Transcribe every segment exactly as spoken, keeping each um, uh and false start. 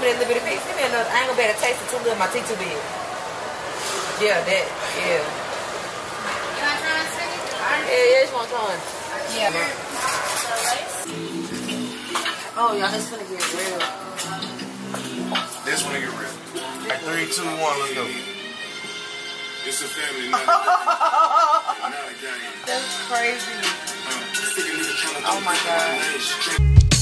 me that little bit of piece. Give me another. I ain't gonna be able to taste it too little. My teeth too big. Yeah, that. Yeah. You want to try one second? Yeah, yeah, just want to try one. Yeah. Oh, y'all, it's gonna get real. This one get real. Like three, two, one, let's go. It's a family, not, not a gang. That's crazy. Uh, oh my God.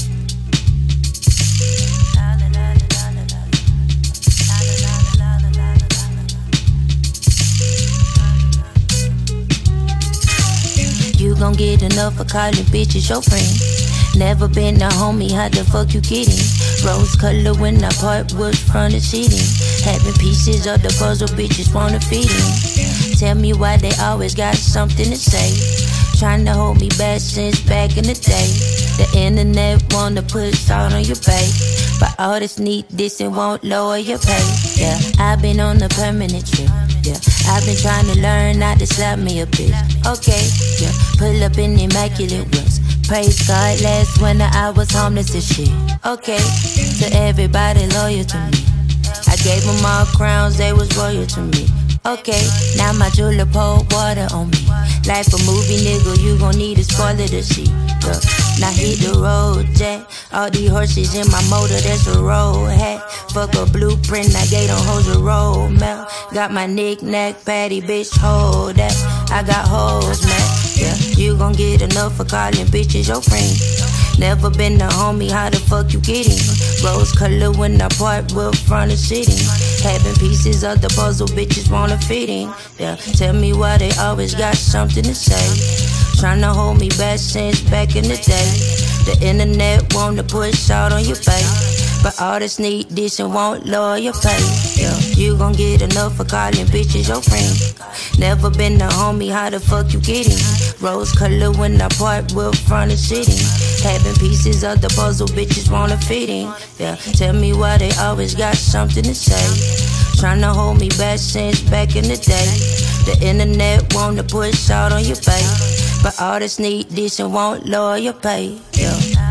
You gon' get enough of calling bitches your friend. Never been a homie, how the fuck you kidding? Rose color when I part was front of seating. Having pieces of the puzzle bitches wanna feed in. Tell me why they always got something to say. Trying to hold me back since back in the day. The internet wanna put salt on your pay, but all this need this and won't lower your pay. Yeah, I've been on a permanent trip. Yeah, I've been trying to learn not to slap me a bit. Okay, yeah, pull up in immaculate ones. Praise God, last winter I was homeless as shit. Okay, to everybody loyal to me, I gave them all crowns, they was royal to me. Okay, now my jeweler pour water on me. Life a movie, nigga, you gon' need a spoiler to see. Yeah. Now hit the road, Jack. All these horses in my motor, that's a road hat. Fuck a blueprint, I gave them hoes a road map. Got my knick-knack, patty, bitch, hold that. I got hoes, man. Yeah, you gon' get enough for calling bitches your friend. Never been a homie, how the fuck you getting? Rose color when I part with front of sitting. Having pieces of the puzzle bitches wanna fit in. Yeah, tell me why they always got something to say. Tryna hold me back since back in the day. The internet wanna put salt on your face, but all this need this and won't lower your pay. Yeah, you gon' get enough for calling bitches your friend. Never been a homie, how the fuck you getting? Rose color when I part with front of sitting. Having pieces of the puzzle bitches wanna fit in. Yeah, tell me why they always got something to say. Tryna hold me back since back in the day. The internet wanna put salt on your face, but all this need this and won't lower your pay. Yeah.